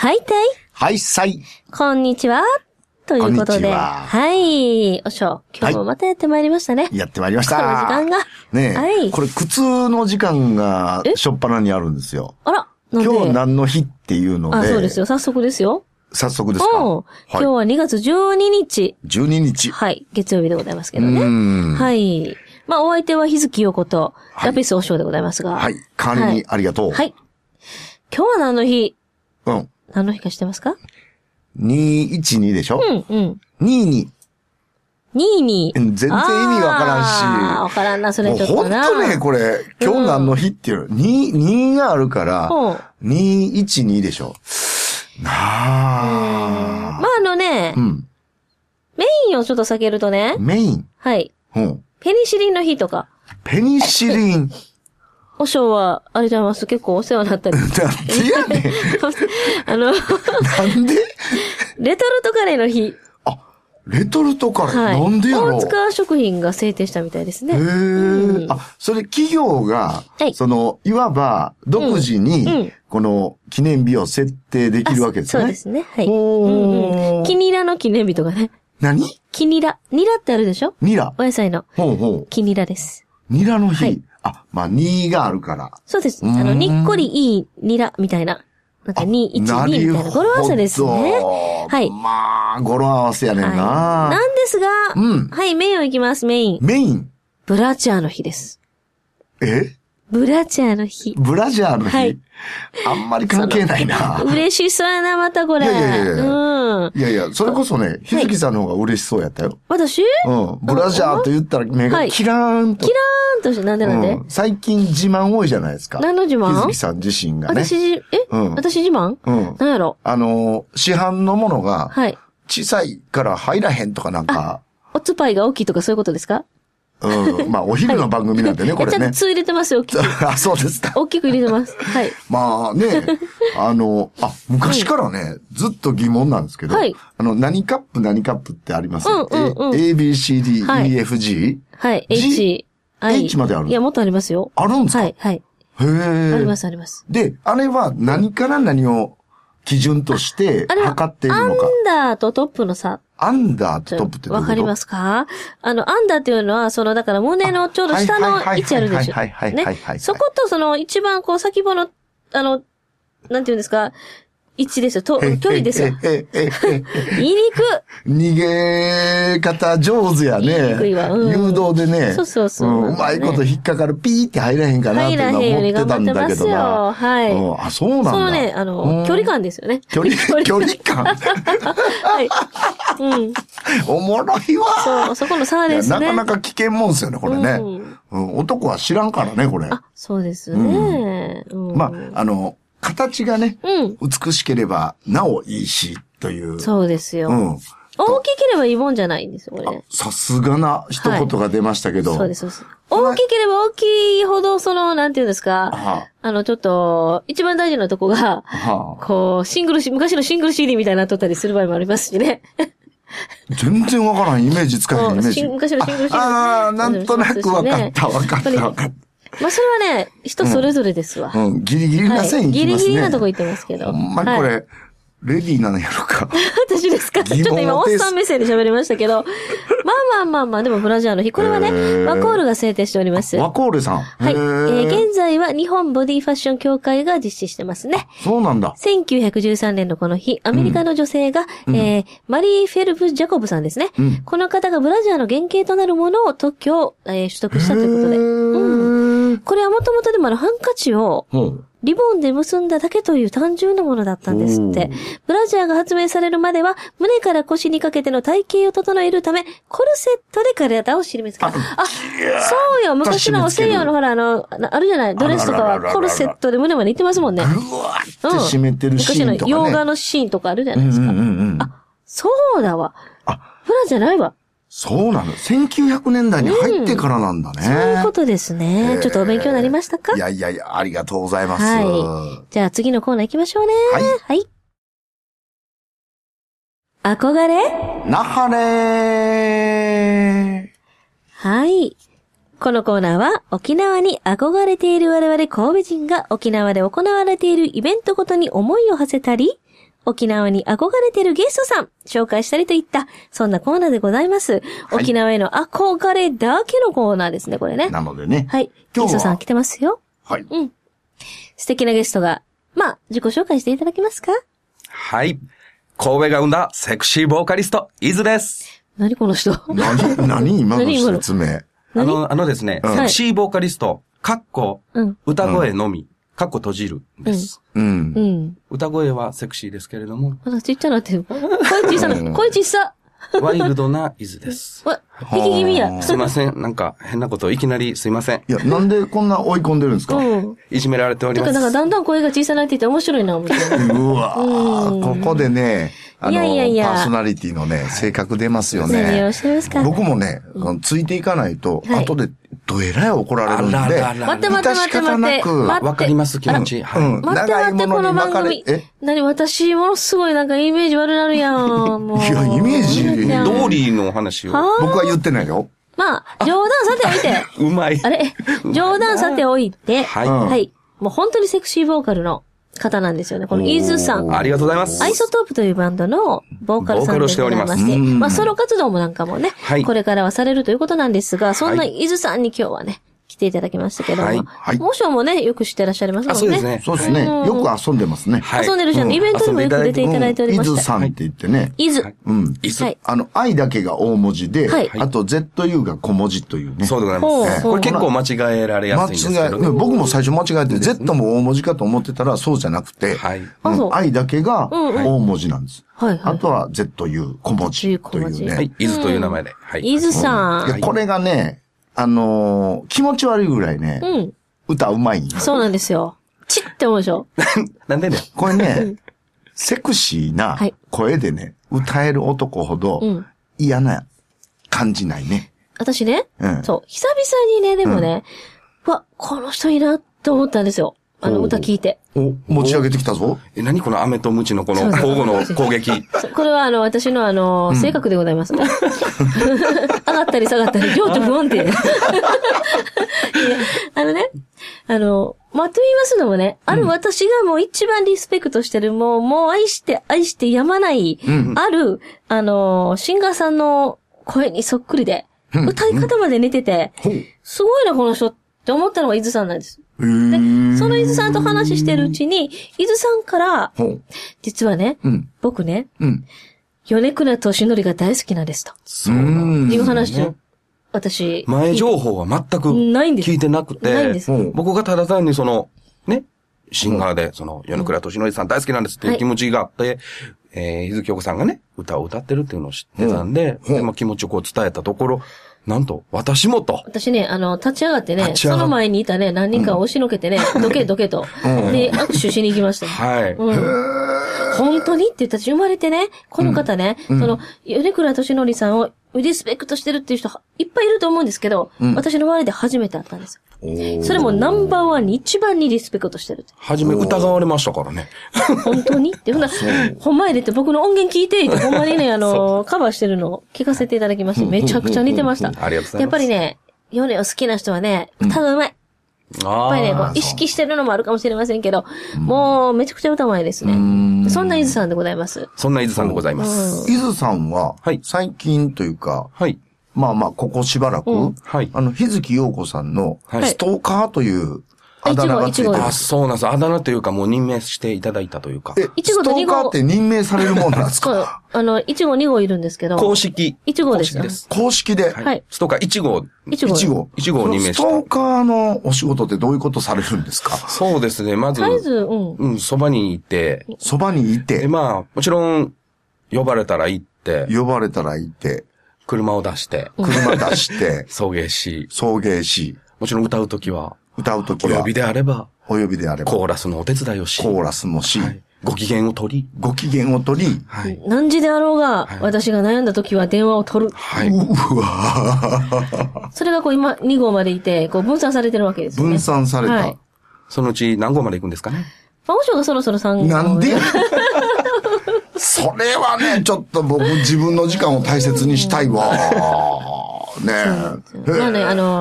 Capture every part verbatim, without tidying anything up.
はいたい。 はいさい。 こんにちは。ということで。はい。おしょ、今日もまたやってまいりましたね。はい、 やってまいりました。 この時間が。 ねえ。 はい。 これ苦痛の時間がしょっぱなにあるんですよ。 あら。なんで今日何の日っていうので。 あ、そうですよ。早速ですよ。 早速ですか。 うん。はい、今日はにがつじゅうににち。 じゅうににち。 はい。月曜日でございますけどね。うん。はい。まあ、お相手は日月陽子と、ラピスおしょうでございますが。 はい。代わりにありがとう。 はい。はい、今日は何の日？ うん。 何の日か知ってますか？ にいちにでしょ？うんうん。にいに。 にいに。 全然意味わからんし。 ああ、わからんな、それちょっとな。 ほんとね、これ、今日何の日っていうの、に、にがあるから、にいちにでしょ。なあ。 まあ、あのね、うん、メインをちょっと避けるとね。 メイン？ はい。うん。ペニシリンの日とか。 ペニシリン。 おしょうは、あれじゃいます。結構お世話になったり。 なんでやねん。 あの、 なんでレトルトカレーの日。 あ、レトルトカレー、はい、なんでやろう。 大塚食品が制定したみたいですね。へー、うん。あ、それ企業が、はい、その、いわば、独自に、うんうん、この、記念日を設定できるわけですね。 そうですね。はい。うんうん、キニラの記念日とかね。 何？ キニラ。ニラってあるでしょ？ ニラ。 お野菜の。 ほうほう。 キニラです。 ニラの日。はい、あ、まあ、にがあるから。 そうです。あの、にっこりいいニラみたいな。なんかに、いち、にみたいな語呂合わせですね。はい。 まあ、語呂合わせやねんな。 はい、なんですが、うん、はい、メインをいきます、メイン。 メイン。 ブラジャーの日です。 え？ ブラジャーの日。 ブラジャーの日、はい、あんまり関係ないな。 嬉しそうやな、またこれ。 いやいやいやいや。うん。いやいや、それこそね、日月さんの方が嬉しそうやったよ。 私？ うん。ブラジャーと言ったら目がキラーンと。 キラーンとして、なんでなんで、うん、 最近自慢多いじゃないですか。 何の自慢？ 日月さん自身がね。 私、え、うん、私自慢？うん。何やろ？ あの、市販のものが、はい。小さいから入らへんとかなんか。 おつぱいが大きいとかそういうことですか？ うん。まあ、お昼の番組なんでね、はい、これね。 ちゃんとつ入れてますよ、大きく。 あ、そうですか。 大きく入れてます。はい。 まあね、あの、あ、昔からね、はい、ずっと疑問なんですけど、はい、あの、何カップ何カップってありますよ、うんうんうん、A、B、C、D、はい、E、F、G? はい、H、I。H まである？ いや、もっとありますよ。 あるんですか？ はい、はい。 へー。 あります、あります。 で、あれは何から何を基準として測っているのか。 アンダーとトップの差。 アンダーとトップってどういうこと？ わかりますか？あの、アンダーっていうのは、その、だから胸のちょうど下の位置あるでしょ。 はいはいはいはいはい。 そことその一番こう先っぽの、あの、なんていうんですか、位置ですよ。と、距離ですよ。言いにく。 逃げ方上手やね。 言いにくいわ。うん、 誘導でね。 そうそうそう、 うん。うまいこと引っかかる、ピーって入らへんかなって思ってたんだけどな。 はい。 あ、そうなんだ。 そのね、あの、距離感ですよね。 距離、距離感はい。うん。おもろいわ。 そう、そこの差ですね。 なかなか危険もんですよね、これね。うん。男は知らんからね、これ。 あ、そうですね。 まあ、あの、形がね、うん、美しければなおいいし、という。 そうですよ。うん。大きければいいもんじゃないんですよ、これね。 さすがな一言が出ましたけど。はい、 そうです、そうです。大きければ大きいほど、その、なんていうんですか。あ, あの、ちょっと、一番大事なとこが、こう、シングル、昔のシングル シーディー みたいになっとったりする場合もありますしね。 全然わからん、イメージつかへん、イメージ。 昔のシングル シーディー。 ああ、なんとなくわかった、わかった、わかった。 まあ、それはね、人それぞれですわ。 うん、うん、ギリギリな線いきますね。 ギリギリなとこ行ってますけど。 ほんまにこれ、はい、レディーなのやろか。 私ですか？ちょっと今、おっさん目線で喋りましたけど。まあまあまあまあ、でもブラジャーの日。これはね、ワコールが制定しております。 ワコールさん。 はい。えー、現在は日本ボディファッション協会が実施してますね。 そうなんだ。 せんきゅうひゃくじゅうさんねんのこの日、アメリカの女性が、うん、えー、マリー・フェルプ・ジャコブさんですね。うん、この方がブラジャーの原型となるものを特許を、えー、取得したということで。うん。これはもともとでもあのハンカチを、うんリボンで結んだだけという単純なものだったんですって。ブラジャーが発明されるまでは、胸から腰にかけての体型を整えるため、コルセットで体を締め付けた。あ、そうよ。昔の西洋のほら、あの、あるじゃない。ドレスとかはコルセットで胸までいってますもんね。 ぐわーって締めてるシーンとか、ね。 昔の洋画のシーンとかあるじゃないですか。うんうんうん、あ、そうだわ。あ、ブラじゃないわ。 そうなの。せんきゅうひゃくねんだいに入ってからなんだね。うん、 そういうことですね。ちょっとお勉強になりましたか？ いやいやいや、ありがとうございます。 はい。じゃあ次のコーナー行きましょうね。はい。はい。憧れ？ なはれー。 はい。このコーナーは沖縄に憧れている我々神戸人が沖縄で行われているイベントごとに思いを馳せたり、 沖縄に憧れてるゲストさん、紹介したりといった、そんなコーナーでございます。はい、沖縄への憧れだけのコーナーですね、これね。 なのでね。 はい。ゲストさん来てますよ。 はい。 うん。素敵なゲストが、まあ、自己紹介していただけますか？ はい。神戸が生んだセクシーボーカリスト、伊豆です。 何この人？ 何、何今の説明。 あの、あのですね、うん、セクシーボーカリスト、かっこ、うん、歌声のみ、かっこ閉じるです。うん。うん。歌声はセクシーですけれども。 まだちっちゃなってる。声小さな、声小さ。 ワイルドな伊豆です。 わ、引き気味や。 すいません。なんか変なこといきなりすいません。 いや、なんでこんな追い込んでるんですか？うん。 いじめられております。 だからなんかだんだん声が小さなっていって面白いな、思って。 うわー、ここでね、あの、いやいやいやパーソナリティのね、性格出ますよね。 何をしてますか？ 僕もね、うん、ついていかないと、はい、後でどえらい怒られるんで。 待って待って待って待って。 わかります気持ち。 はい。うん、待って待って、この番組。え何私、ものすごいなんかイメージ悪なるやん。もう。 いや、イメージ。 ドーリーの話を。 僕は言ってないよ。 まあ、冗談さておいて。 うまい。 あれ冗談さておいて。はい。はい。もう本当にセクシーボーカルの方なんですよね。この伊豆さん。 ありがとうございます。 アイソトープというバンドのボーカルさんでございまして、まあソロ活動もなんかもね、はい、これからはされるということなんですが、そんな伊豆さんに今日はね、来ていただきましたけども、はい。もしもね、よく知ってらっしゃいますもんね。 そうですね。 そうですね。よく遊んでますね。 はい、遊んでるじゃん。イベントにもよく出ていただいておりました。 伊豆さんって言ってね。 伊豆。 うん。伊豆。あの、愛だけが大文字で、あと ゼットユー が小文字というね。 そうでございます。これ結構間違えられやすいんですけどね。 僕も最初間違えて、Z も大文字かと思ってたらそうじゃなくて、愛だけが大文字なんです。はい。あとは ゼットユー 小文字というね。 はい。伊豆という名前で。 はい。伊豆さん。これがね、あのー、気持ち悪いぐらいね、うん、歌うまいんよ。 そうなんですよ。チッって思うでしょ。 なんでね。 これね、うん、セクシーな声でね、歌える男ほど嫌な感じないね。 私ね、うん、そう、久々にね、でもね、うん、わ、この人いいなって思ったんですよ。あの歌聞いて。 お、持ち上げてきたぞ。 え、何この飴とムチのこの交互の攻撃。 これはあの、私のあの、うん、性格でございます。上がったり下がったり、情緒不安定。あのね、あの、まあ、と言いますのもね、ある私がもう一番リスペクトしてる、もう、もう愛して愛してやまない、うん、ある、あの、シンガーさんの声にそっくりで、うん、歌い方まで似てて、うん、すごいな、この人って思ったのが伊豆さんなんです。で、その伊豆さんと話してるうちに、伊豆さんから、実はね、うん、僕ね、うん、米倉俊則が大好きなんですと。 そうなんですね。いう話を、私。 前情報は全く聞いてなくて、ないんです。僕がただ単にその、ね、シンガーで、その、米倉俊則さん大好きなんですっていう気持ちがあって、はい、えー、伊豆京子さんがね、歌を歌ってるっていうのを知ってたんで、うん、でも気持ちをこう伝えたところ、なんと、私もと。 私ね、あの、立ち上がってね、その前にいたね、何人か押しのけてね、うん、どけどけと。うん、で、握手しに行きました。 はい。 うん、本当にって言ったら生まれてね、この方ね、うん、その、米倉俊則さんをリスペクトしてるっていう人いっぱいいると思うんですけど、うん、私の周りで初めて会ったんです。それもナンバーワンに一番にリスペクトしてるって。 初め疑われましたからね。 本当にって。ほんなほんまやでって僕の音源聞いて、ほんまにね、あの、カバーしてるのを聞かせていただきまして、めちゃくちゃ似てました。 ありがとうございます。 やっぱりね、米を好きな人はね、歌がうまい。うん、やっぱりね、こう意識してるのもあるかもしれませんけど、もうめちゃくちゃ歌うまいですね。そんな伊豆さんでございます。 そんな伊豆さんでございます。 伊豆さんは、最近というか、はい。まあまあ、ここしばらく、うん、はい。あの、日月陽子さんの、ストーカーというあだ名がついてる。 あ、そうなんです。あだ名というか、もう任命していただいたというか。 え、ストーカーって任命されるもんなんですか？ そう。あの、いち号に号いるんですけど。 公式。 いち号ですよ。 公式で。 はい。 ストーカーいち号。 いち号。 いち号。 いち号を任命した。 ストーカーのお仕事ってどういうことされるんですか？ そうですね。まず、 まず、うん。 うん、そばにいて。 そばにいて。 で、まあ、もちろん、呼ばれたら行って。 呼ばれたら行って。 車を出して。 車出して。 送迎し。 送迎し。 もちろん歌うときは。 歌うときは。 お呼びであれば。 お呼びであれば。 コーラスのお手伝いをし。 コーラスもし。はい、 ご機嫌を取り。 ご機嫌を取り。 はい。何時であろうが、はい、私が悩んだときは電話を取る。 はい。うわそれがこう今に号までいて、こう分散されてるわけですよね。 分散された。はい、 そのうち何号まで行くんですかね。 パオショがそろそろさん号。 なんでそれはね、ちょっと僕自分の時間を大切にしたいわ。ねえ。 まあね、あのー、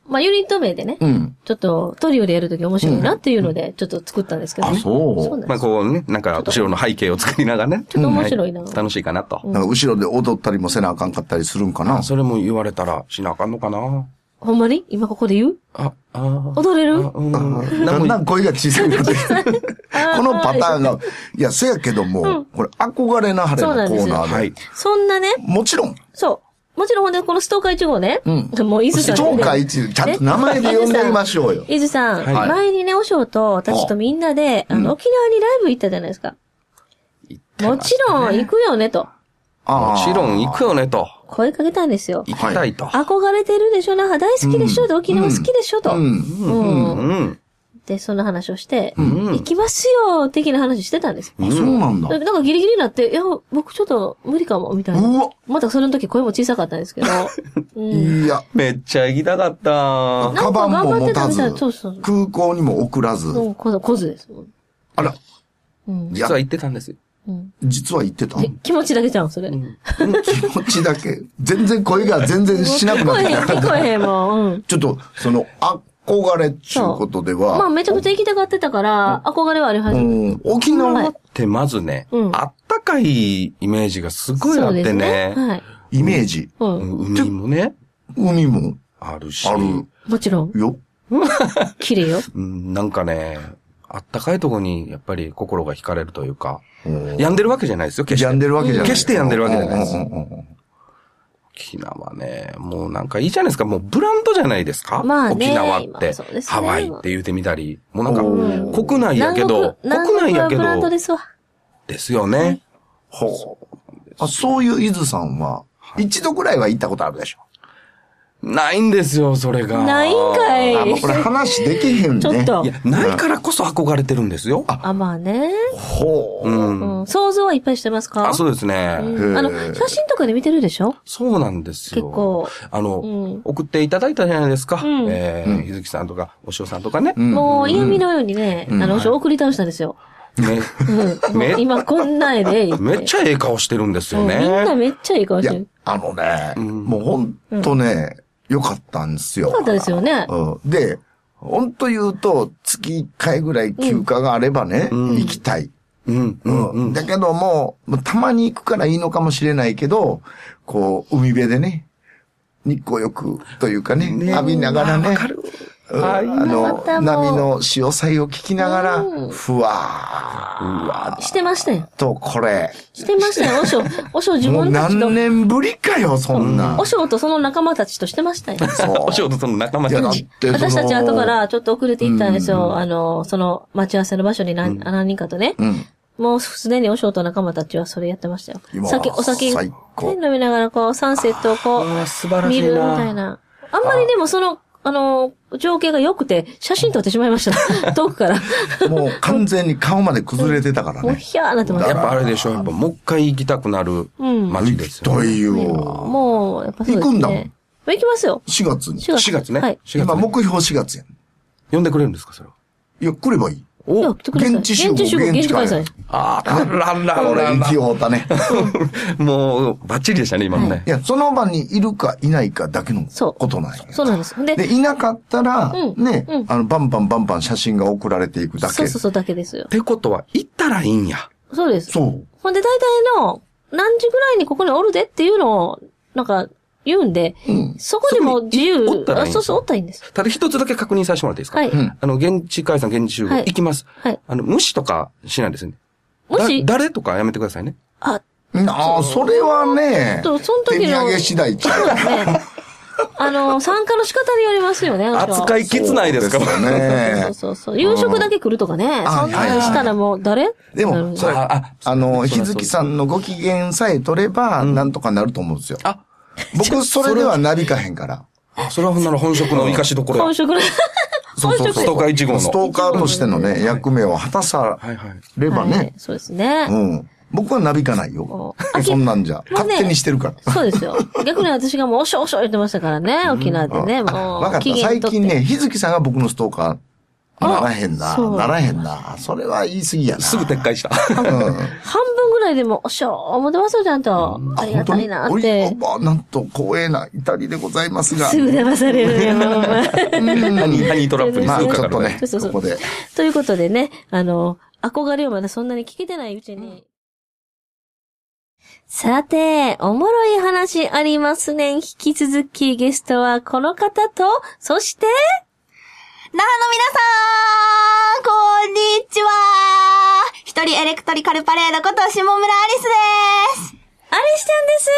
まあ、ユニット名でね、うん、ちょっとトリオでやるとき面白いなっていうので、ちょっと作ったんですけどね。 あ、そう。 そうまあ、こうね、なんか、後ろの背景を作りながらね。 ちょっと面白いな。 はい、楽しいかなと。 なんか、後ろで踊ったりもせなあかんかったりするんかな。 それも言われたら、しなあかんのかな。 ほんまに今ここで言うあ、あ踊れるうん。だんだん声が小さくなってきて。このパターンが、いや、せやけども、うん、これ、憧れなはれのコーナーで。 はい。そんなね。 もちろん。 そう。もちろんほんで、このストーカーいち号ね。うん。もう、伊豆さん。 ストーカーいち、ちゃんと名前で呼んでみましょうよ。 伊豆さん、はい、前にね、おしょうと、私とみんなで、あの、うん、沖縄にライブ行ったじゃないですか。行ってましたね。もちろん、行くよね、と。 もちろん、行くよね、と。 声かけたんですよ。 行きたいと。 憧れてるでしょ、那覇大好きでしょ、うん、沖縄好きでしょ、と。うん。うん。うん。で、そんな話をして、うん、行きますよ、的な話してたんですよ。あ、そうなんだ。 なんかギリギリになって、いや、僕ちょっと無理かも、みたいな。うわまたその時声も小さかったんですけど。 うん、いや。 めっちゃ行きたかった。 カバンも持たず、そうそう空港にも送らず。 そう、こずです。 あら。 うん、実は行ってたんですよ。 うん、実は言ってた気持ちだけじゃん、それ、うん。 気持ちだけ。全然声が全然しなくなってきた。 聞こえへんもん。うん、 ちょっと、その、憧れっちゅうことでは。 まあ、めちゃくちゃ行きたがってたから、憧れはありはず。うん、 沖縄ってまずね、うん、あったかいイメージがすごいあってね。ねはい、 イメージ、 うん。海もね。 海も。 あるし。 ある。 もちろん。 よ。 綺麗よ。 うん、なんかね、あったかいとこに、やっぱり心が惹かれるというか、病んでるわけじゃないですよ、決して。 病んでるわけじゃない。 決して病んでるわけじゃないです。沖縄ね、もうなんかいいじゃないですか、もうブランドじゃないですか。 まあね、 沖縄って、ね、ハワイって言うてみたり、もうなんか、国内やけど、国内やけど、 ブランドですわ。 ですよね。 ほう。あ、そういう伊豆さんは、一度ぐらいは行ったことあるでしょ。 ないんですよ、それが。 ないんかい。 あ、もうこれ話できへんね。 ちょっと。 いや、ないからこそ憧れてるんですよ。 あ、まあね。 ほう、 うん。想像はいっぱいしてますか？ あ、そうですね。 うん、あの、写真とかで見てるでしょ？ そうなんですよ。 結構。 あの、うん、送っていただいたじゃないですか。うん、えー、ゆずきさんとか、おしおさんとかね。 うん、もう、嫌味のようにね、うん、あの、おしお送り倒したんですよ。 ね。 うん、今こんな絵で。 めっちゃええ顔してるんですよね。 みんなめっちゃええ顔してる。 あのね、うん、もうほんとね、うんよかったんですよ。 よかったですよね。 うん。で、本当言うと、月いっかいぐらい休暇があればね、うん、行きたい。 うん。うん。うん。 だけども、たまに行くからいいのかもしれないけど、こう、海辺でね、日光浴というかね、ね浴びながらね。わかる。あの、波の潮騒を聞きながら、うん、ふわー。うわー。してましたよ。 と、これ。 してましたよ、おしょう。おしょう自分たちと。 もう何年ぶりかよ、そんな。 おしょうとその仲間たちとしてましたよ。 そう。おしょうとその仲間たち。 私たち後からちょっと遅れて行ったんですよ。うん、あの、その待ち合わせの場所に何、うん、何人かとね。うん、もうすでにおしょうと仲間たちはそれやってましたよ。酒、お酒、ね、飲みながらこう、サンセットをこう、見るみたいな。あんまりでもその、あの、情景が良くて、写真撮ってしまいました。遠くから。 もう完全に顔まで崩れてたからね。 もうひゃーなってました。 やっぱあれでしょ。やっぱもう一回行きたくなる街ですよ、ね。 うん。行きたいよ。 もう、やっぱそうですね。 行くんだもん。 行きますよ。 しがつに。 しがつ。しがつね。はい。 今目標しがつやん。 呼んでくれるんですか、それは。 いや、来ればいい。 お、 現地集合、 現地集合、現地開催。 ああ、ららら。 俺、息を放ったね。 もう、バッチリでしたね、今のね。 いや、その場にいるかいないかだけのことなんや。 そうなんです。 で、いなかったら、ね、あの、バンバンバンバン写真が送られていくだけ。 そうそうそう、だけですよ。 ってことは、行ったらいいんや。 そうです。 そう。 ほんで、大体の、何時ぐらいにここにおるでっていうのを、なんか、言うんで、うん、そこでも自由、あ、そうそう、おったらいいんです。 ただ一つだけ確認させてもらっていいですか？はい。あの、現地解散、現地集合、行きます。はい。あの、無視とかしないですよね。無視？誰とかやめてくださいね。 あ、 ああ、それはね、 その時の。手土産次第ちゃう。 そうですね。あの、参加の仕方によりますよね。 扱いきつないですかね。 そうそうそう。夕食だけ来るとかね。そんなにしたらもう誰？ でも、それ、あの、日月さんのご機嫌さえ取れば、なんとかなると思うんですよ。あ、僕、それではなびかへんから。 あ、それはほんなら本職の生かしどころ。 本職の。 そうそうそう。 ストーカーいち号の。 ストーカーとしてのね、役目を果たさればね。 そうですね。 うん。僕はなびかないよ。そんなんじゃ。勝手にしてるから。 そうですよ。逆に私がもうおしょおしょ言ってましたからね、沖縄でね。もう。 わかった。最近ね、日月さんが僕のストーカー。ならへんな。ならへんな。それは言い過ぎやな。 すぐ撤回した。 半分ぐら内でも、おっしゃ、思ってますよ、ちゃんと。ありがたいなって。 おなんと光栄な至りでございますが。 すぐ騙されるね、まあまあ。 ハニー、ハニートラップにまあ、ちょっとね、 そうそうそうここで。 ということでね、あの、憧れをまだそんなに聞けてないうちに。さて、おもろい話ありますね。引き続きゲストはこの方と、そして、 那覇の皆さん、こんにちは。一人エレクトリカルパレードこと下村アリスです。 アリスちゃんです。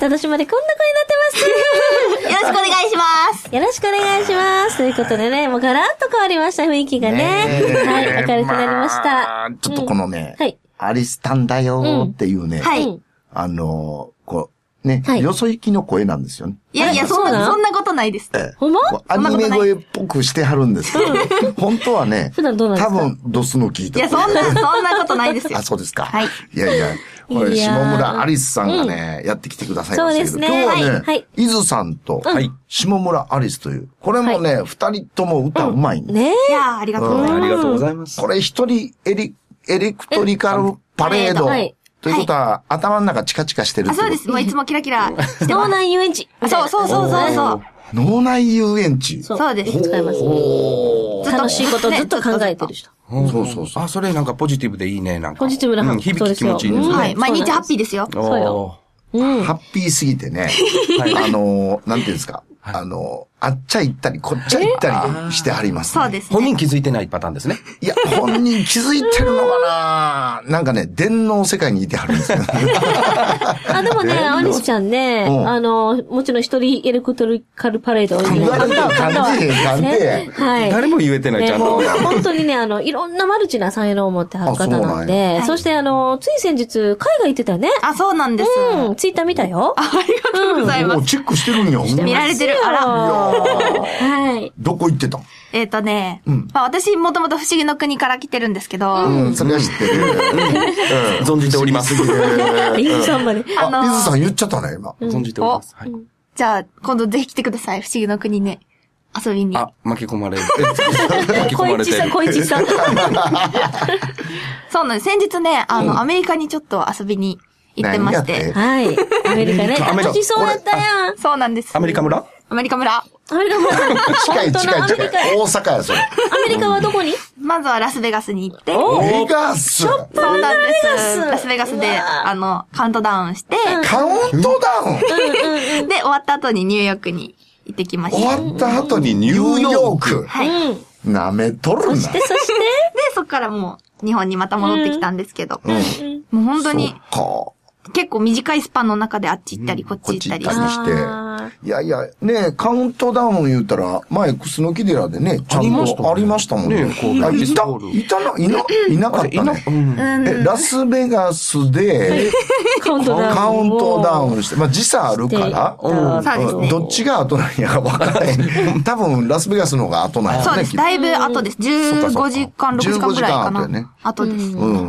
楽しまでこんな声になってます。 よろしくお願いします。 よろしくお願いします。ということでね、もうガラッと変わりました、雰囲気がね。ねはい、明るくなりました。まあ、 ちょっとこのね、 うん、はい、 アリスタンだよーっていうね、うん、 はい。 あの、こう、ね、 はい、 よそ行きの声なんですよね。 いやいや、そんな、そんなことないです。 ええ、 ほんまアニメ声っぽくしてはるんですけど、本当はね、 普段どうなんですか？ 多分、ドスの聞いた。 いや、そんな、そんなことないですよ。 あ、そうですか。 はい。 いやいや、これ、下村アリスさんがね、うん、やってきてくださいましたけど、 そうですね、 今日はね、 はい、 伊豆さんと、はい、下村アリスという、これもね、二、はい、人とも歌うまいんです。 ねえ。 いやありがとうございます。 ありがとうございます。 これ一人エリ、エレクトリカルパレード。はい。ということは、はい、頭の中チカチカしてるってこと。 あ、そうです。もういつもキラキラしてます。 脳内遊園地。 そうそうそうそうそう。 脳内遊園地。 そうです。 使います。楽しいことずっと考えてる人。 そうそうそう。 あ、それなんかポジティブでいいね、なんか。 ポジティブな話。 響き気持ちいいですね。 はい。毎日ハッピーですよ。 そうよ。 ハッピーすぎてね。あの、なんていうんですか。あの、あっちゃ行ったり、こっちゃ行ったりしてはります、 ね。そうですね。 本人気づいてないパターンですね。 いや、本人気づいてるのかななんかね、電脳世界にいてはるんですよ。 あ、でもね、アリスちゃんね、うん、あの、もちろん一人エレクトリカルパレードを言われた感じ、感じ。 はい。 誰も言えてない、ちゃんと。 本当にね、あの、いろんなマルチな才能を持ってはる方なんで、そ, そしてあの、つい先日、海外行ってたよね。 あ、そうなんです。 うん、ツイッター見たよ。 ありがとうございます。 もうチェックしてるんよ。 見られてる。あら。 はい。 どこ行ってたの？ えっとね、うん、まあ私もともと不思議の国から来てるんですけど。 うん、それは知ってる。 うん、存じております。 伊豆さんまで。 あ、伊豆さん言っちゃったね、今。 存じております。はい。 じゃあ、今度ぜひ来てください、不思議の国ね。遊びに。 あ、巻き込まれる。巻き込まれてる。 小市さん、小市さん。 そうなんです。先日ね、あの、アメリカにちょっと遊びに行ってまして。 はい。アメリカね。楽しそうやったやん。 そうなんです。 アメリカ村アメリカ村。 アメリカ村。 近い近い近い。大阪や、それ。 アメリカはどこに？ まずはラスベガスに行って。 ベガス。 そうなんです。ラスベガスで、あの、カウントダウンして。 カウントダウンで、終わった後にニューヨークに行ってきました。 終わった後にニューヨーク。 はい。 舐めとるな。 そして、そして。で、 そっからもう、日本にまた戻ってきたんですけど。もう本当に。結構短いスパンの中であっち行ったり、こっち行ったりして。いやいや、ねカウントダウン言うたら、前、クスノキ寺でね、ちゃんとありましたもんね。あ、いた、いたな、いな、いなかったね。え、ラスベガスで、カウントダウンして、まあ時差あるから、どっちが後なんやか分からない。多分、ラスベガスの方が後なんやね。 そうです。だいぶ後です。じゅうごじかん、ろくじかんくらいかな。後です。 うん。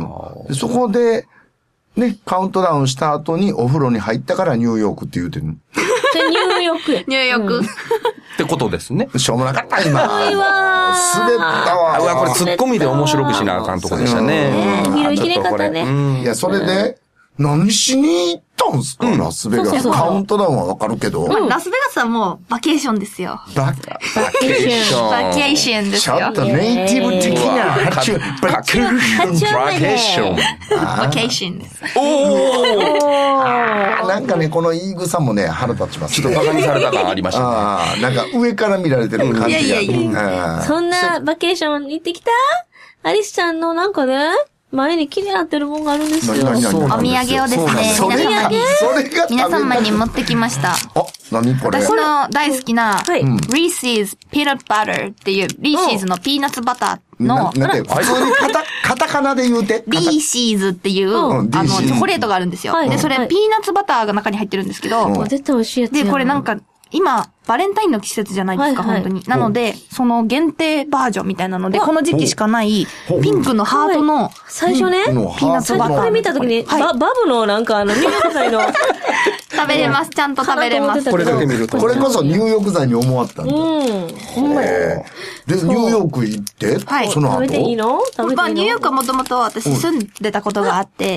そこで、ね、カウントダウンした後にお風呂に入ったからニューヨークって言うてる。 ニューヨーク。 ニューヨーク。 ってことですね。 しょうもなかった、今。 滑ったわ。 うわ、これツッコミで面白くしなあかんとこでしたね。 拾いきれ方ね。 いや、それで、何しに行ったんすか、ラスベガス。カウントダウンはわかるけど。 ラスベガスはもうバケーションですよ。 バケーション。 バケーションですよ。 ちょっとネイティブ的な発注。 バケーション。バケーション。 バケーションです。 おーなんかね、このイーグさんもね、腹立ちます。 ちょっとバカにされた感ありましたね。 ああ、なんか上から見られてる感じが。いやいやいや。そんなバケーション行ってきた？アリスちゃんのなんかね、前に気になってるもんがあるんですよ。 お土産をですね、 それが、それが皆様に持ってきました。 あ、何これ？ 私の大好きな、Reese's Peanut Butter っていう、リーシーズのピーナッツバターの、 なんて、普通にカタ、カタカナで言うて。 リーシーズっていう、あの、チョコレートがあるんですよ。で、それ、ピーナッツバターが中に入ってるんですけど、 絶対美味しいやつ。 で、これなんか、今、バレンタインの季節じゃないですか、はいはい、本当に。なので、その限定バージョンみたいなので、この時期しかない、ピンクのハートの、 最初ね、ピーナッツバター。 これ見たときに、はい、バ、バブのなんかあの、入浴剤の。 食べれます。ちゃんと食べれます。 これだけ見ると。 これこそ入浴剤に思わったんだ。 うん。ほんまや。 で、ニューヨーク行って、 はい。 その後。 食べていいの？食べていいの？ニューヨークはもともと私住んでたことがあって、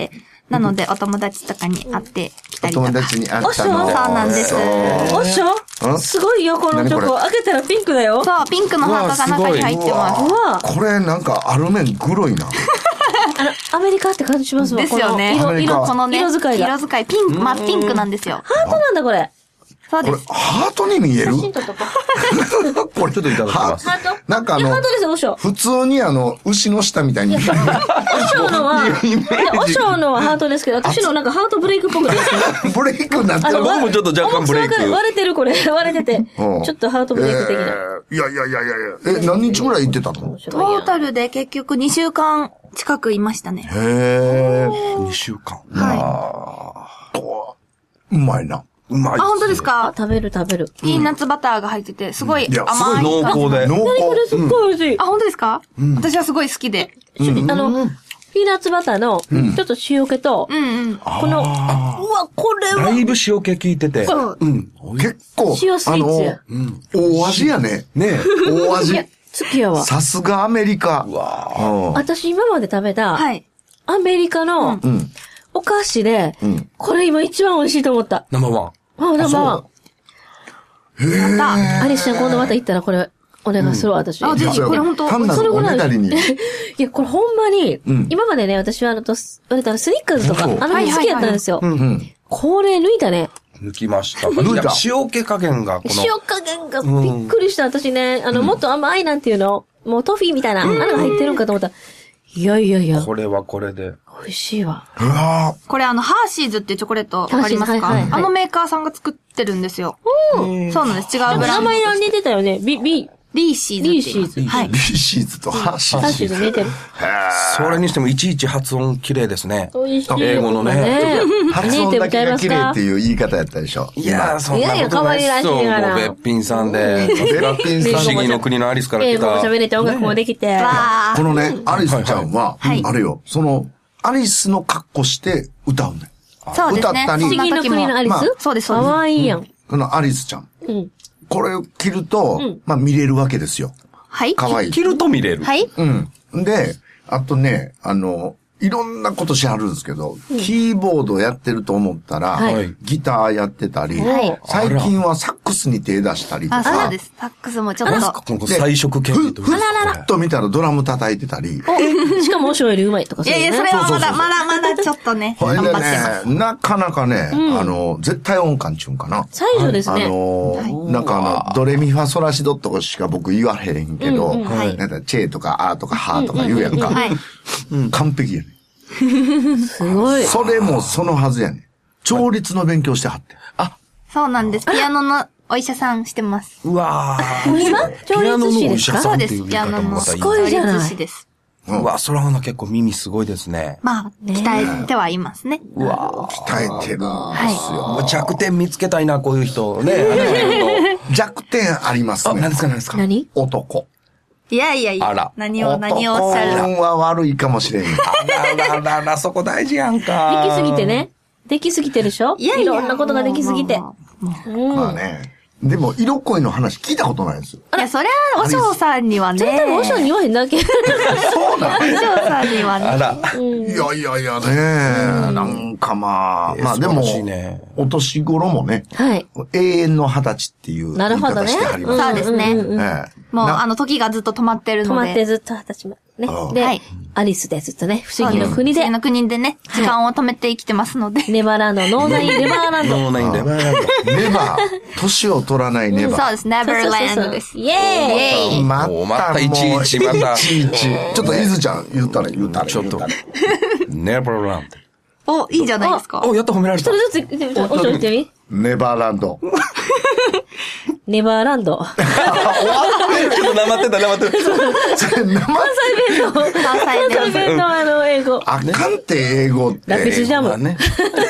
なので、お友達とかに会ってきたりとか。 お友達に会ったの。 そうなんです。 おっしょすごいよ、このチョコ。開けたらピンクだよ。 そう、ピンクのハートが中に入ってます。 うわこれなんか、ある面黒いな。 あの、アメリカって感じしますもん。 ですよね。 色、色、 このね、 色使いが。 色使い、ピンク、真っピンクなんですよ。 ハートなんだ、これ。 そうです。 これ、ハートに見える写真撮っとこう。 これちょっといただきます。 ハートなんかあの、 ハートですよ、おしょ。 普通にあの、牛の下みたいに。おしおしょのは、おしょのはハートですけど、私のなんかハートブレイクっぽくですね。 ブレイクになってる。 僕もちょっと若干ブレイク。 割れてる、これ。割れてて。ちょっとハートブレイク的な。 いやいやいやいやいや。え、何日ぐらい行ってたの？ トータルで結局にしゅうかん近くいましたね。 へー。にしゅうかん。 はい。うまいな。 うまい。 あ、本当ですか？ 食べる食べる。 ピーナッツバターが入ってて、すごい甘い。 いや、すごい濃厚で。 濃厚。 これすっごい美味しい。 あ、本当ですか？私はすごい好きで。 あの、ピーナッツバターの、ちょっと塩気と、 うんうん。 この、うわ、これは。 だいぶ塩気効いてて。 そう。 うん。 結構、 塩スイーツ。 あの、大味やね。 ね大味。 好きやわ。 さすがアメリカ。 私今まで食べた、 はい。 アメリカの、お菓子で、これ今一番美味しいと思った。 ナンバーワン。 あ、ナンバーワン。 やった。 アリスちゃん今度また行ったらこれ、お願いするわ、私。 あ、ぜひ、これ本当単なるおねだりに。 いや、これほんまに、今までね、私はあの、と、割とスニッカーズとか、あの辺好きやったんですよ。これ抜いたね。 抜きました。 抜いた。 塩気加減がこの。 塩加減がびっくりした。私ね、あの、もっと甘いなんていうの、もうトフィーみたいな、あれが入ってるんかと思ったら、いやいやいや。 これはこれで。 美味しいわ。 うわこれあの、ハーシーズっていうチョコレートわかりますか？あのメーカーさんが作ってるんですよ。そうなんです。違うブランド。 名前が似てたよね。ビ、ビ、 リーシーズ。 リーシーズ。 はい。 リーシーズとハーシーズ。 ハーシーズ似てる。 それにしてもいちいち発音綺麗ですね。 美味しい。 英語のね。 発音だけが綺麗っていう言い方やったでしょ。 いやー、そんなことないっすよ。もうべっぴんさんで。 べっぴんさん。 不思議の国のアリスから来た。 英語も喋れて音楽もできて。 このね、アリスちゃんは、あれよ、その、アリスの格好して歌うんだよ。 そうですね。 歌ったり。 不思議の国のアリスそうです、そうです。 かわいいやん。 このアリスちゃん。これを着ると、まあ見れるわけですよ。 はい。 かわいい。 着ると見れる。 はい。 うん。で、あとね、あの、いろんなことしはるんですけど、キーボードやってると思ったら、ギターやってたり、最近はサックスに手出したりとか。 あ、そうです。サックスもちょっと。 この彩色系ふ、ふっと見たらドラム叩いてたり。 しかも、おしょよりうまいとかいやいや、それはまだ、まだ、まだちょっとね。 これでね、なかなかね、あの、絶対音感ちゅうんかな。 最初ですね。 あの、なんかあの、ドレミファソラシドとかしか僕言わへんけど、なんかチェーとかアーとかハーとか言うやんか。完璧やね。 すごい。 それもそのはずやね。調律の勉強してはって。 あ、 そうなんです。ピアノのお医者さんしてます。 うわー。今調律師ですか？ そうです。ピアノのすごいじゃない。 調律師です。 うわ、それは結構耳すごいですね。 まあ、鍛えてはいますね。 うわ鍛えてるんですよ。 弱点見つけたいな、こういう人ね。 弱点ありますね。 何ですか、何ですか？ 何？ 男。 いやいやいや。 あら。 何を、何をおっしゃる。 男は悪いかもしれん。 あらららら、そこ大事やんか。 できすぎてね。できすぎてるでしょ？いやいや。いろんなことができすぎて。 まあね。でも、色恋の話聞いたことないですよ。 いや、そりゃ、おしょうさんにはね。 絶対おしょうに言わへんだけ。 そうだね。 おしょうさんにはね。 あら。 いやいやいやね。なんかまあ、まあでも、お年頃もね。 はい。 永遠の二十歳っていう言い方してはります。 そうですね。もう、あの、時がずっと止まってるので。 止まってずっと二十歳まで。ね。で、アリスでずっとね、不思議の国で。不思議の国でね、時間を止めて生きてますので。 ネバーランド、ノーナインネバーランド。 ノーナインネバーランド。 ネバー。年を取らないネバー。 そうです、ネバーランドです。 イェーイまた、 いちいち、また。 いちいち。ちょっと、イズちゃん、言ったら、言ったら。 ちょっと。ネバーランド。お、いいじゃないですか。 お、やっと褒められた。 一人ずつ言ってみて、おちょ言ってみ。 ネバーランド。 ネバーランド。 ちょっとなまってた、なまってた。 関西弁の。関西弁のあの、英語。 あかんって英語って。 ラピスジャム。 ね。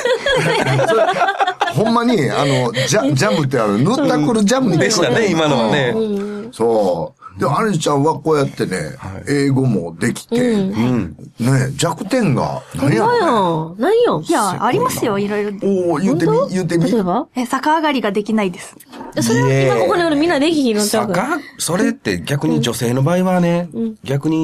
ほんまに、あの、ジャ、ジャムってある、塗ったくるジャムにでしたね、今のはね。 そう。で、アリちゃんはこうやってね、英語もできて、ね、弱点が何やろね。何よ。 いや、ありますよ、いろいろ。 おー、言うてみ、言うてみ。 例えばえ、逆上がりができないです。 それは今ここにおるみんなできひんのちゃうか。 それって逆に女性の場合はね、逆に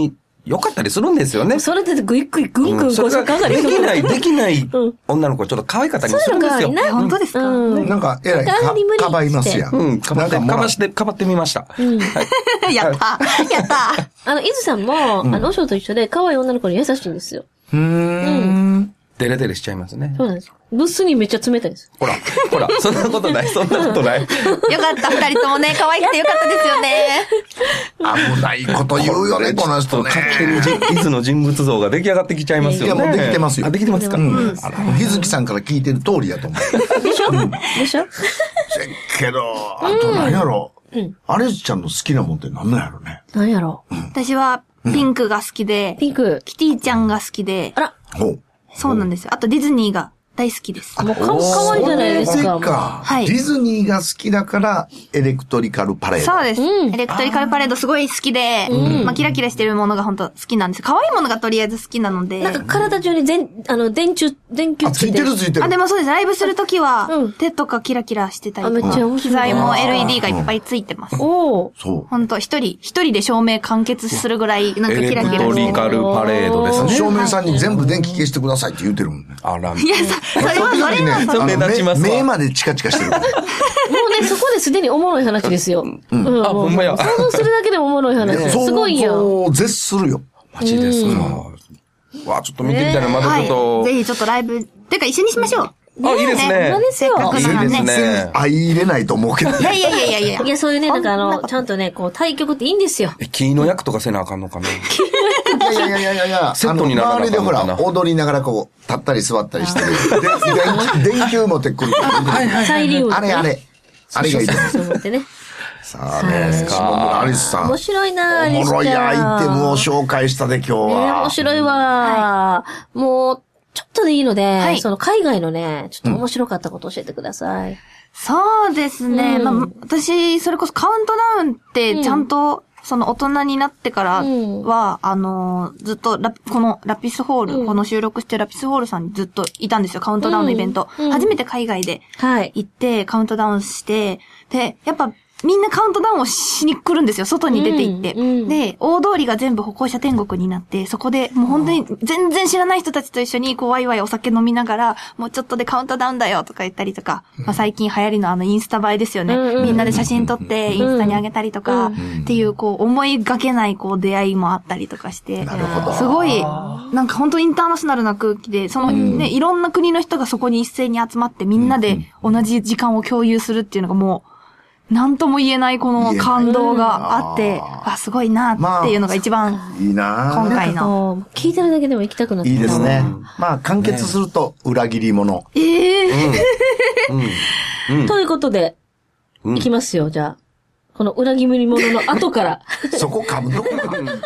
良かったりするんですよね。 それでぐいぐいぐんぐんこうかができない、できない女の子ちょっと可愛かったりするんですよ。 本当ですか？ なんか、えらいか、かばいますやん。 うん、かばって、かばして、かばってみました。 やった。やった。 あの、伊豆さんも、あの、おしょうと一緒で可愛い女の子に優しいんですよ。 うーん。 デレデレしちゃいますね。 そうなんですよ。ブスにめっちゃ冷たいです。 ほら、ほら、そんなことない、そんなことない。よかった、二人ともね、可愛くてよかったですよね。 危ないこと言うよね、この人ね。 勝手に伊豆の人物像が出来上がってきちゃいますよね。 いや、もうできてますよ。 あ、できてますか？うん。 日月さんから聞いてる通りやと思う。 でしょでしょせっけど、あと何やろアレジちゃんの好きなもんって何なんやろね。 何やろ私は、ピンクが好きで、 ピンク。 キティちゃんが好きで、 あら。 ほう。 そうなんですよ。あとディズニーが大好きです。 もうか、かわいいじゃないですか。 はい。ディズニーが好きだから、エレクトリカルパレード。 そうです。エレクトリカルパレードすごい好きで、まあキラキラしてるものが本当好きなんです。可愛いものがとりあえず好きなので。 なんか体中に全、あの、電柱、電球ついてる。ついてるついてる。 あ、でもそうです。ライブするときは、手とかキラキラしてたりとか、機材も エルイーディー がいっぱいついてます。 おー。 そう。 本当一人、一人で照明完結するぐらい、なんかキラキラしてる。 エレクトリカルパレードですね。 照明さんに全部電気消してくださいって言うてるもんね。 あら。 いや、それは、それは、 それ目立ちますわ。 目までチカチカしてる。もうね、そこですでにおもろい話ですよ。 うん。あ、ほんまや。 想像するだけでもおもろい話。すごいやん。 想像絶するよ。 マジですか。わあ、ちょっと見てみたいな、まだちょっと。 ぜひちょっとライブ、てか一緒にしましょう。 あ、いいですね。 そうですよ。 いいですね。 あ、入れないと思うけど。 いやいやいやいやいや。 いや、そういうね、なんかあの、ちゃんとね、こう、対局っていいんですよ。 え、木の役とかせなあかんのかな。 いやいやいやいやいや、 セットにならな周りでほら、踊りながらこう、立ったり座ったりしてる。電球持ってくる。 はいはい。サイリウム。 あれあれ。あれがいいと思ってね。 さあね、下村アリスさん。 面白いな、アリスちゃん。おもろいアイテムを紹介したで今日は。ね、 面白いわ。もう、ちょっとでいいので、その海外のね、ちょっと面白かったこと教えてください。 そうですね。まあ、私、それこそカウントダウンってちゃんと、その大人になってからは、あの、ずっとラ、このラピスホール、この収録してるラピスホールさんにずっといたんですよ、カウントダウンのイベント。初めて海外で行って、カウントダウンして、で、やっぱ、みんなカウントダウンをしに来るんですよ。外に出て行って。うんうん、で、大通りが全部歩行者天国になって、そこでもう本当に全然知らない人たちと一緒にこうワイワイお酒飲みながら、もうちょっとでカウントダウンだよとか言ったりとか、まあ、最近流行りのあのインスタ映えですよね。うんうん、みんなで写真撮ってインスタに上げたりとか、うんうん、っていうこう思いがけないこう出会いもあったりとかして、 なるほど。 すごい、なんか本当インターナショナルな空気で、そのね、うん、いろんな国の人がそこに一斉に集まってみんなで同じ時間を共有するっていうのがもう、なんとも言えないこの感動があって、あ、すごいなっていうのが一番、 いいな今回の。 聞いてるだけでも行きたくなっていいですね。まあ、完結すると裏切り者。 ええということで、いきますよ、じゃあ。この裏切り者の後から。 そこかぶどこか。 なんで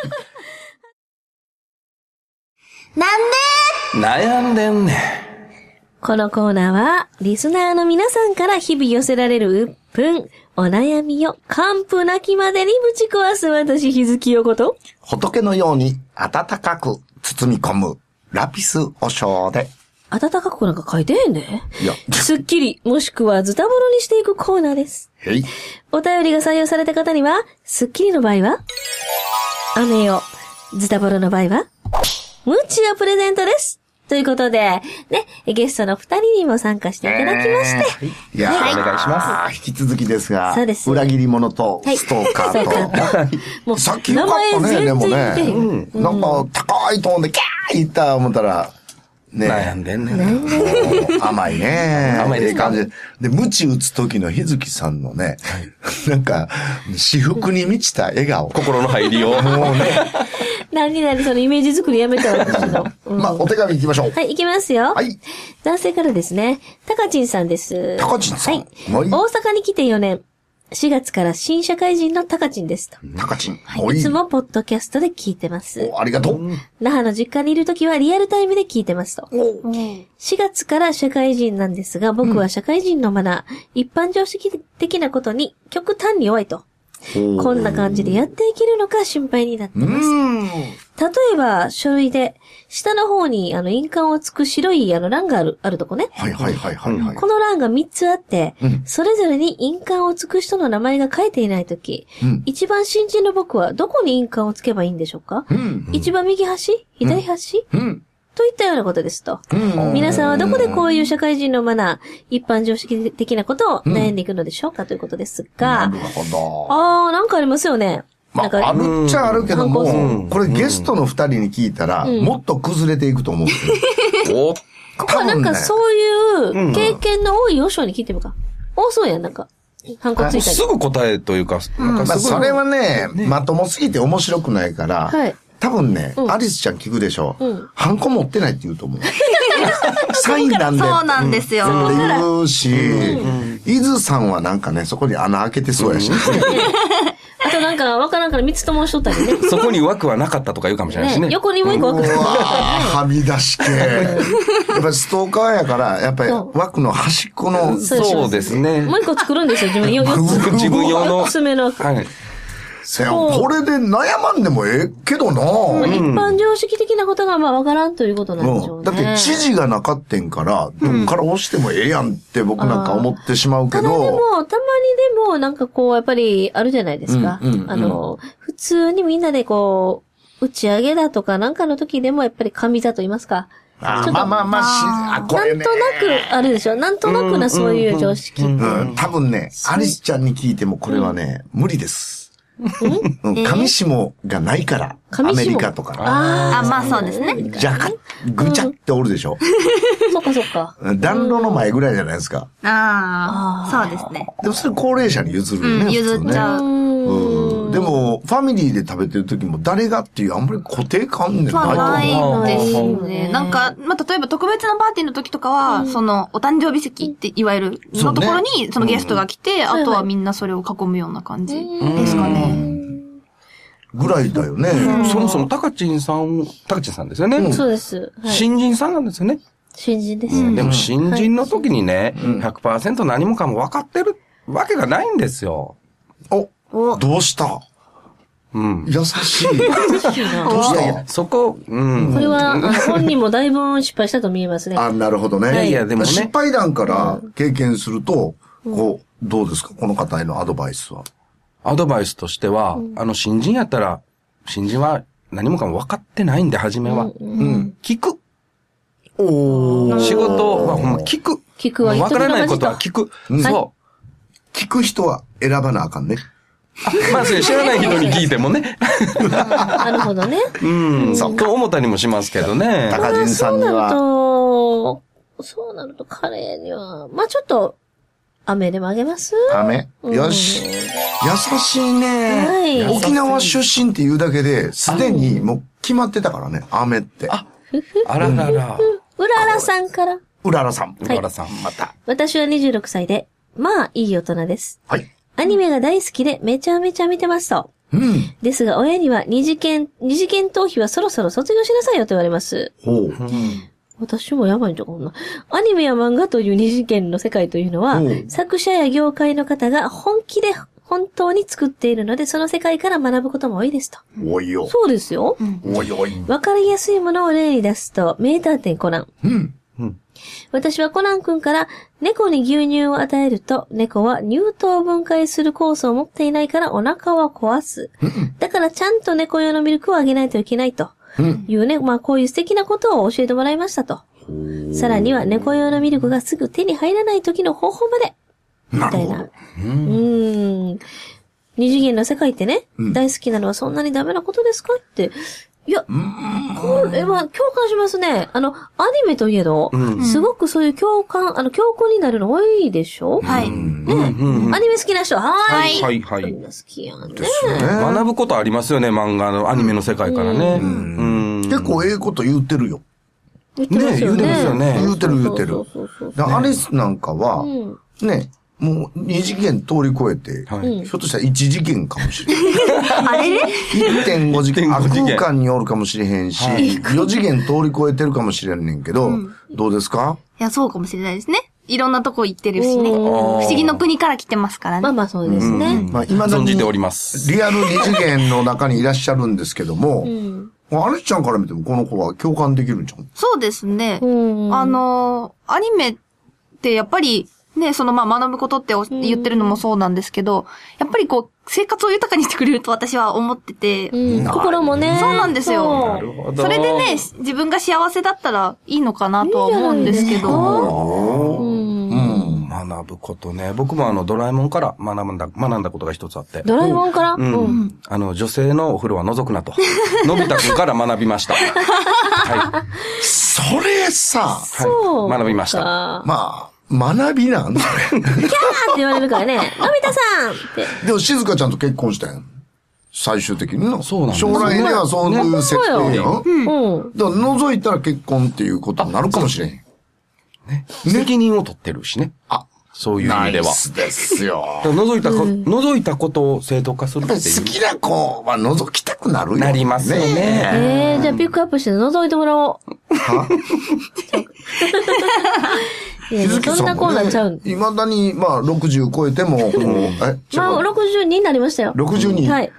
悩んでんねん。 このコーナーは、リスナーの皆さんから日々寄せられる鬱憤、お悩みを完膚なきまでにぶち壊す私、日月陽子と、 仏のように温かく包み込む、ラピスお尚で。 温かくなんか書いてへんね。 いや。 すっきり、もしくはズタボロにしていくコーナーです。 へい。 お便りが採用された方には、すっきりの場合は、飴を、ズタボロの場合は、ムチをプレゼントです。ということで、ね、ゲストの二人にも参加していただきまして。 えー、いやー、はい、お願いします。引き続きですが、そうです。裏切り者とストーカーと。はい、もうさっきよかったね、でもね。うん、なんか、高いトーンでキャー言った思ったら、ね。 悩んでんねん。 甘いね。 甘いですか。 で、ムチ打つ時の日月さんのね、なんか、私服に満ちた笑顔。 心の入りを。もうね。 何々そのイメージ作りやめた私の。 うん、まあ、お手紙行きましょう。 はい、行きますよ。 はい。 男性からですね、たかちんさんです。 たかちんさん。 はい。大阪に来てよねん。しがつから新社会人のたかちんですと。 たかちん。 はい。いつもポッドキャストで聞いてます。 お、ありがとう。 那覇の実家にいるときはリアルタイムで聞いてますと。しがつから社会人なんですが、僕は社会人のマナー、うん、一般常識的なことに極端に弱いと。 こんな感じでやっていけるのか心配になってます。例えば、書類で、下の方に、あの、印鑑をつく白い、あの、欄がある、あるとこね。 はいはいはいはい、はい。 この欄がみっつあって、うん、それぞれに印鑑をつく人の名前が書いていないとき、うん、一番新人の僕はどこに印鑑をつけばいいんでしょうか、うん、一番右端左端、うんうんといったようなことですと。皆さんはどこでこういう社会人のマナー、一般常識的なことを悩んでいくのでしょうか、うん、ということですが。なるほど。あー、なんかありますよね。 まあ、あるっちゃあるけども、うん、これゲストの二人に聞いたら、うん、もっと崩れていくと思うんですよ。 ここはなんかそういう経験の多い洋書に聞いてみるか。多そうやん、なんか。ハンコついたり。 すぐ答えというか、 うん、なんかまあそれはね、ねまともすぎて面白くないから、はい多分ね、うん、アリスちゃん聞くでしょ。うん、ハンコ持ってないって言うと思う。サインなんで。 そうなんですよ。 って言うし、伊豆さんはなんかね、そこに穴開けてそうやし。 あとなんか、わからんから三つともしとったりね。 そこに枠はなかったとか言うかもしれないしね。ね横にもう一個枠があったら、ね。はみ出し系。やっぱりストーカーやから、やっぱり枠の端っこの。 そうですね。 もう一個作るんですよ、自分用。 自分用の。 おすすめの。 はい。これで悩まんでもええけどな、 うん、一般常識的なことがまあわからんということなんでしょうね。 だって知事がなかってんから、どっから押してもええやんって僕なんか思ってしまうけど。ただでも、たまにでもなんかこう、やっぱりあるじゃないですか。うんうんうん、あの、普通にみんなでこう、打ち上げだとかなんかの時でもやっぱり神座と言いますか。 あまあまあまあ、 あこれね、なんとなくあるでしょ。なんとなくなそういう常識。 うん、うん、多分ね、アリスちゃんに聞いてもこれはね、うん、無理です。うん、上下がないから、アメリカとか。 ああ、まあそうですね。 じゃか、ぐちゃっておるでしょ。 そっかそっか。 暖炉の前ぐらいじゃないですか。 ああ、そうですね。 でもそれ高齢者に譲るね。 譲っちゃう。 でも、ファミリーで食べてる時も誰がっていうあんまり固定観念ないと思う。 ないですね。なんか、まあ、例えば特別なパーティーの時とかは、その、お誕生日席っていわゆるのところに、そのゲストが来て、あとはみんなそれを囲むような感じですかね。 ぐらいだよね。 そもそも、たかちんさん、たかちんさんですよね。 そうです。 新人さんなんですよね。 新人です。 でも新人の時にね、ひゃくパーセント 何もかも分かってるわけがないんですよ。 お、どうしたうん。優しい。 優しいな。 どうしたそこ、うん。 これは、本人もだいぶ失敗したと見えますね。 あ、なるほどね。いや、でもね。失敗談から経験すると、こう、どうですかこの方へのアドバイスは。 アドバイスとしては、あの、新人やったら、新人は何もかも分かってないんで、初めは。うん。聞く。お仕事はほんま聞く。 聞くは分からないことは聞く。そう。 聞く人は選ばなあかんね。 まあ、それ知らない人に聞いてもね。 なるほどね。 うん。そう。と思ったりもしますけどね。 高人さんには。 そうなると、そうなると彼には、まあちょっと、飴でもあげます？ 飴？よし。優しいね。はい。沖縄出身っていうだけで、すでにもう決まってたからね、飴って。あ、 あららら。 うららさんから。 うららさん。 うららさん、また。 私はにじゅうろくさいで、まあいい大人です。 はい。 アニメが大好きでめちゃめちゃ見てますと。うん。ですが親には二次元、二次元逃避はそろそろ卒業しなさいよと言われます。ほう。うん、私もやばいんじゃこんな。アニメや漫画という二次元の世界というのは、作者や業界の方が本気で本当に作っているので、その世界から学ぶことも多いですと。 おいよ。 そうですよ。 うん、おいおい。 わかりやすいものを例に出すと、名探偵コナン。うん。うん、私はコナン君から猫に牛乳を与えると猫は乳糖を分解する酵素を持っていないからお腹は壊す。だからちゃんと猫用のミルクをあげないといけないというね、まあこういう素敵なことを教えてもらいましたと。さらには猫用のミルクがすぐ手に入らない時の方法まで。みたいな。うーん。二次元の世界ってね、うん、大好きなのはそんなにダメなことですかって。いや、これは共感しますね。あの、アニメといえど、うん、すごくそういう共感、あの、共感になるの多いでしょ？はい。ね、うん、アニメ好きな人は、はい。 はい、はい。 みんな好きやんね。 学ぶことありますよね、漫画の、アニメの世界からね。うんうん、結構ええこと言ってるよ。 言ってますよね。 ね、言ってますよね。 言ってる言ってる。そうそうそうそう。アリスなんかは、うん、ね、もう二次元通り越えて、はい、ひょっとしたら一次元かもしれない。 あれいってんご 次元、空間におるかもしれへんし、はい、よ次元通り越えてるかもしれんねんけど、うん、どうですか？ いや、そうかもしれないですね。 いろんなとこ行ってるしね。不思議の国から来てますからね。 まあまあそうですね。 まあ今存じております。 リアル二次元の中にいらっしゃるんですけども、うん、アリスちゃんから見てもこの子は共感できるんじゃん。 そうですね。あの、アニメってやっぱり、ね、そのまあ学ぶことって言ってるのもそうなんですけど、やっぱりこう、生活を豊かにしてくれると私は思ってて。 うん、心もね。 そうなんですよ。なるほど。それでね、自分が幸せだったらいいのかなとは思うんですけど。 うん、学ぶことね。僕もあの、ドラえもんから学んだ、学んだことが一つあって。 ドラえもんから、 うん、うん。あの、女性のお風呂は覗くなと。のび太くんから学びました。はい。 それさ、 そう。 学びました。 まあ。学びなんそれ。キャーって言われるからね。のび太さんって。 でも、静香ちゃんと結婚したやん。最終的にの。 そうなんです将来ではそういう設定やん。うん。だから覗いたら結婚っていうことになるかもしれん。ね。 責任を取ってるしね。あ、そういう意味では。ナイスですよ。 覗いたこ、覗いたことを正当化するっていう。 好きな子は覗きたくなるよ。 なりますよね。 えー、じゃあピックアップして覗いてもらおう。は気づきそんなコーナーちゃう。未だに、まあ、ろくじゅう超えても、えまあ、ろくじゅうにになりましたよ。 ろくじゅうに? はい。 うん。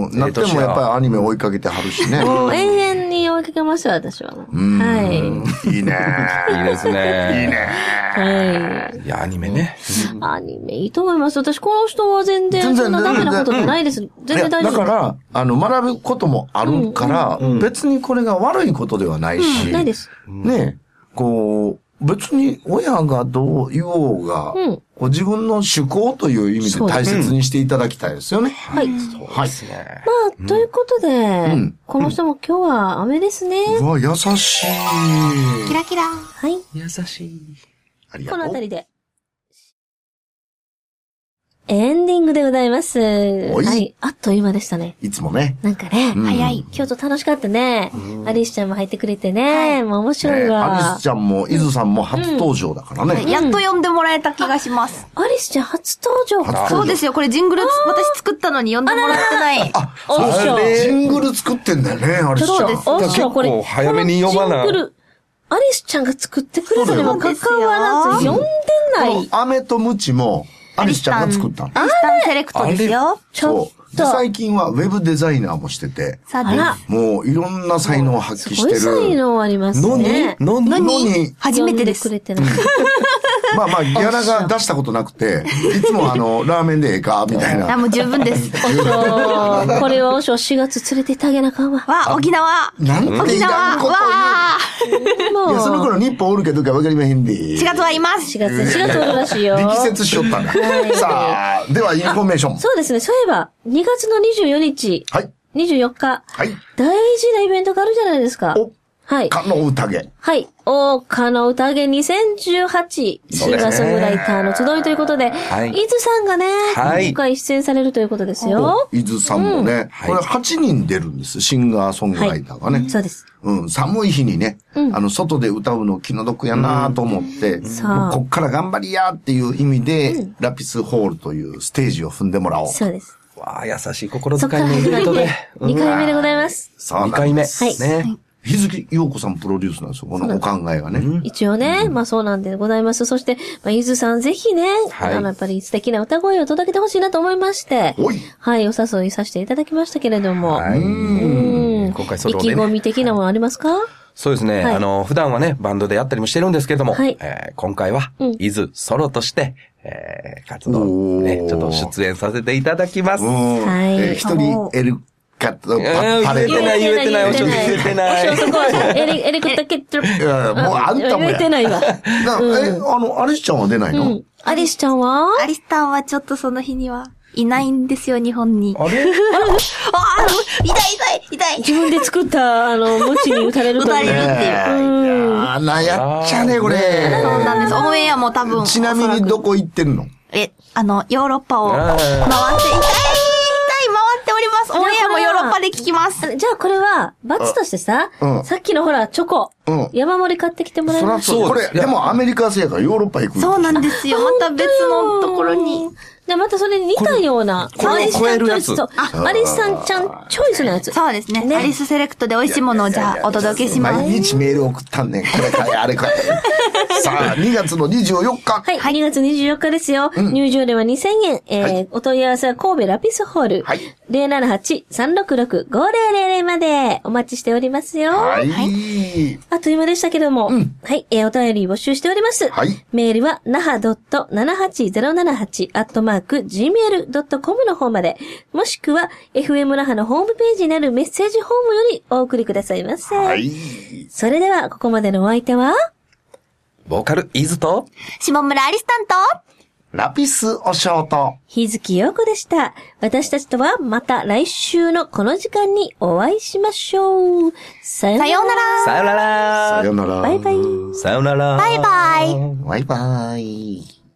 なってもやっぱりアニメ追いかけてはるしね。 もう永遠に追いかけますよ、私は。はい。 いいね。 いいですね。 いいね。 はい。 いや、アニメね。 アニメいいと思います。私、この人は全然、そんなダメなことじゃないです。全然大丈夫。 だから、あの、学ぶこともあるから、別にこれが悪いことではないし。 ないです。 ね、こう、別に親がどう言おうが、うん、こう自分の趣向という意味で大切にしていただきたいですよね。 はい。そうですね。まあ、ということで、うん、この人も今日は雨ですね。 うわ、優しい。 キラキラ。 はい。 優しい。 ありがとう。 このあたりで。エンディングでございます。はい。あっという間でしたね。 いつもね。 なんかね、早い。今日と楽しかったね。アリスちゃんも入ってくれてね。もう面白いわ。 アリスちゃんも、イズさんも初登場だからね。 やっと呼んでもらえた気がします。 アリスちゃん初登場。 そうですよ。これジングル私作ったのに呼んでもらってない。 あ、そうジングル作ってんだよね、アリスちゃん。 そうです。おっしゃ、これ。 早めに呼ばな。 ジングル。アリスちゃんが作ってくれたにもかかわらず、呼んでない。 飴とムチも、アリスちゃんが作ったの。 アリスタンセレクトですよ。 ちょっと。 で、最近はウェブデザイナーもしてて。 そうです。 もういろんな才能を発揮してる。 すごい才能ありますね。 のに、のに、 初めてです。 まあまあ、ギャラが出したことなくて、いつもあの、ラーメンでええかみたいな。 あ、もう十分です。 これはおしょしがつ連れて行ってあげなかんわ。 わ、沖縄。 なんていらんこと言う。いや、その頃日本おるけどかわかりまへんで。 しがつはいます。 しがつ、しがつおるらしいよ。 力説しよったんだ。さあ、ではインフォメーション。 そうですね、そういえば、にがつのにじゅうよっか。はい。にじゅうよっか。 はい。 大事なイベントがあるじゃないですか。 お。はい。かの宴。 はい。おかの宴にせんじゅうはち、シンガーソングライターの集いということで、はい。伊豆さんがね、はい。今回出演されるということですよ。 伊豆さんもね、これはちにん出るんです。シンガーソングライターがね。 そうです。 うん。寒い日にね、あの、外で歌うの気の毒やなと思って、こっから頑張りやっていう意味で、ラピスホールというステージを踏んでもらおう。 そうです。 わあ、優しい心遣いのイベントで。 にかいめでございます。 そう。 にかいめ。 はい。 ね。 日月陽子さんプロデュースなんですよ、このお考えがね。 一応ね、まあそうなんでございます。そして、まあ、伊豆さんぜひね、あの、やっぱり素敵な歌声を届けてほしいなと思いまして、はい、お誘いさせていただきましたけれども。 はい。うん。今回それをね。 意気込み的なものありますか？ そうですね。あの、普段はね、バンドでやったりもしてるんですけども、え今回は、伊豆ソロとして、え活動ね、ちょっと出演させていただきます。 はい。 一人、エル、カット、 パレード。言えてない、言えてない、おしょ言えてない。 おしょそこは、エリ、エリクタケット。 いや、もうあんたも言えてないわ。 え、あの、アリスちゃんは出ないの？ アリスちゃんは？ アリスちゃんはちょっとその日には、いないんですよ、日本に。 あれ？あ、 痛い痛い痛い。 自分で作った、あの、ムチに打たれると。 打たれるっていう。 あなやっちゃね、これ。 そうなんです。オンエアも多分。 ちなみにどこ行ってんの？ え、あの、ヨーロッパを回って、痛い痛い回っております。オンエアもヨーロッパで聞きます。 じゃあこれは、罰としてさ、さっきのほら、チョコ。山盛り買ってきてもらえます？ これ、でもアメリカ製やからヨーロッパ行く。 そうなんですよ。また別のところに。 で、またそれに似たような、 アリスさんチョイスと、 アリスさんちゃんチョイスのやつ。 そうですね。アリスセレクトで美味しいものをじゃあお届けします。 毎日メール送ったんねん。これ買え、あれ買え。 さあ、にがつのにじゅうよっか。 はい、にがつにじゅうよっかですよ。うん、入場料はにせんえん。えーはい、お問い合わせは神戸ラピスホール。はい。ゼロななはち さんろくろく ごゼロゼロゼロ までお待ちしておりますよ。はい。はい、あっという間でしたけども。うん、はい、えー、お便り募集しております。はい。メールは、なは ななはちゼロななはち アットマーク ジーメールドットコム の方まで。もしくは、エフエム 那覇のホームページにあるメッセージフォームよりお送りくださいませ。はい。それでは、ここまでのお相手は、 ボーカル、イズと、 下村アリスタンと、 ラピスおしょうと、 日月陽子でした。私たちとはまた来週のこの時間にお会いしましょう。さよなら。 さよなら。 さよなら。 バイバイ。 さよなら。 バイバイ。 バイバイ。